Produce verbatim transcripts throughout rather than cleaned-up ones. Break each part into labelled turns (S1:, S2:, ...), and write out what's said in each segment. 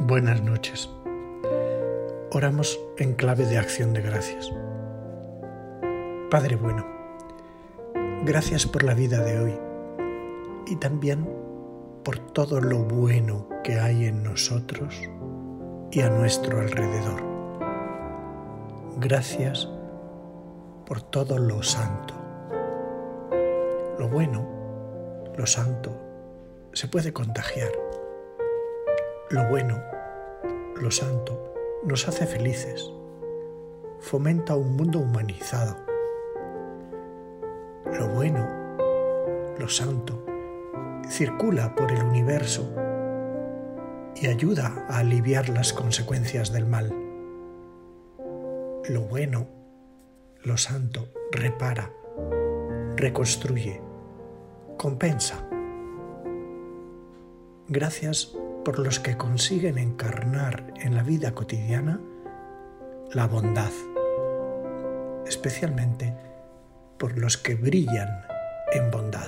S1: Buenas noches. Oramos en clave de acción de gracias. Padre bueno, gracias por la vida de hoy y también por todo lo bueno que hay en nosotros y a nuestro alrededor. Gracias por todo lo santo. Lo bueno, lo santo, se puede contagiar. Lo bueno, lo santo, nos hace felices, fomenta un mundo humanizado. Lo bueno, lo santo, circula por el universo y ayuda a aliviar las consecuencias del mal. Lo bueno, lo santo, repara, reconstruye, compensa. Gracias por los que consiguen encarnar en la vida cotidiana la bondad, especialmente por los que brillan en bondad.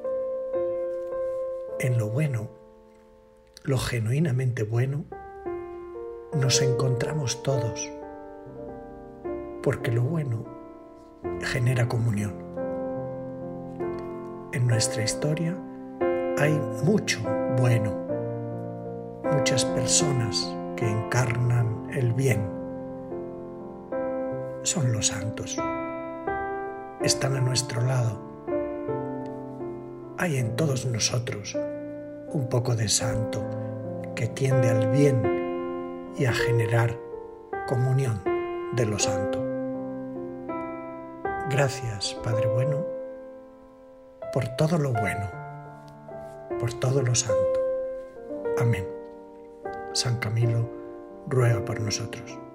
S1: En lo bueno, lo genuinamente bueno, nos encontramos todos, porque lo bueno genera comunión. En nuestra historia hay mucho bueno, muchas personas que encarnan el bien. Son los santos. Están a nuestro lado. Hay en todos nosotros un poco de santo que tiende al bien y a generar comunión de lo santo. Gracias, Padre bueno, por todo lo bueno, por todo lo santo. Amén. San Camilo ruega por nosotros.